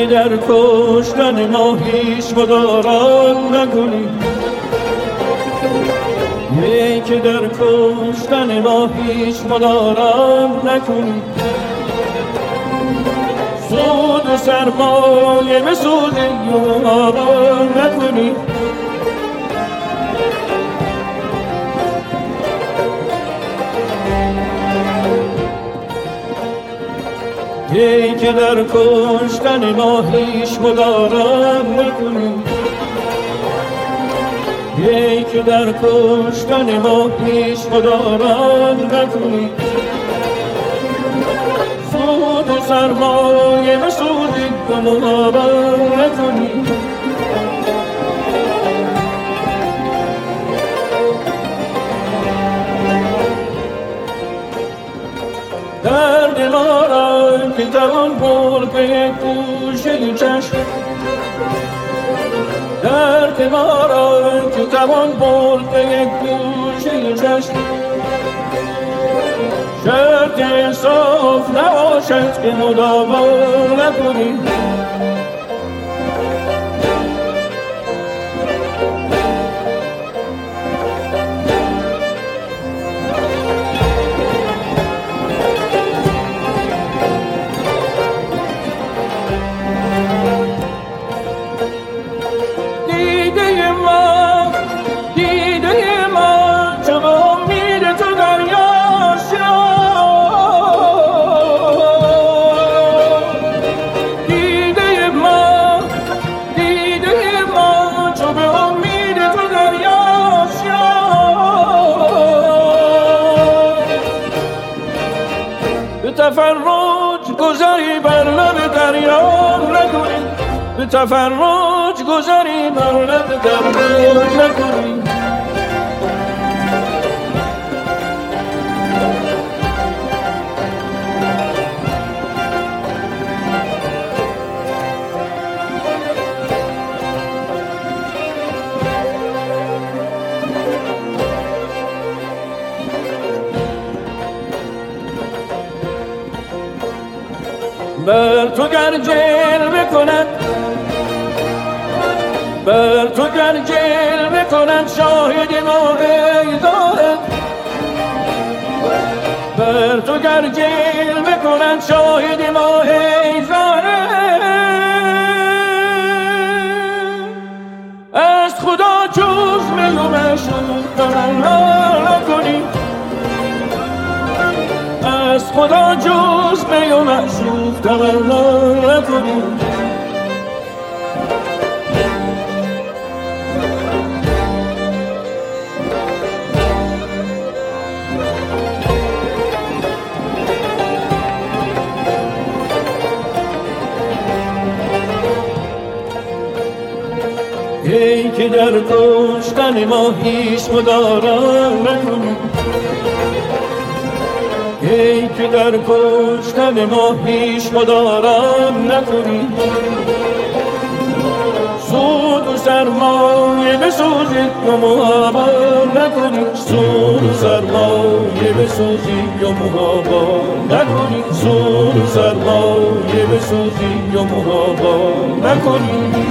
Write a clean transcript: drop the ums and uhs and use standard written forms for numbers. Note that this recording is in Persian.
در کشتن ما هیچ مدارا نکنی، که در کشتن ما هیچ مدارا نکنی. سود و سرمایه به سود یارا نکنی. که در کشتن ما هیچ مدارا نکنی، که در کشتن ما هیچ مدارا نکنی. سود و سرمایه به سود یارا نکنی. درد ما را که توان برد به یک گوشه چشم، درد ما را که توان برد به یک گوشه چشم. شرط انصاف نباشد که مداوا نکنی. تفرج گذری بر لب دریا نکنی، به تفرج گذری بر لب دریا نکنی. بر تو گر جلوه کند، بر تو گر جلوه کند شاهد ما ایزارد، بر تو گر جلوه کند شاهد ما ایزارد. از خدا جز می و معشوق تمنا نکنی، از خدا جز می و معشوق تمنا نکنی. که در کشتن ما هیچ مدارا نکنی، که در کشتن ما هیچ مدارا نکنی. سود و سرمایه به سوزی و محابا نکنی، سود و سرمایه به سوزی و محابا نکنی، سود و سرمایه به سوزی و محابا نکنی.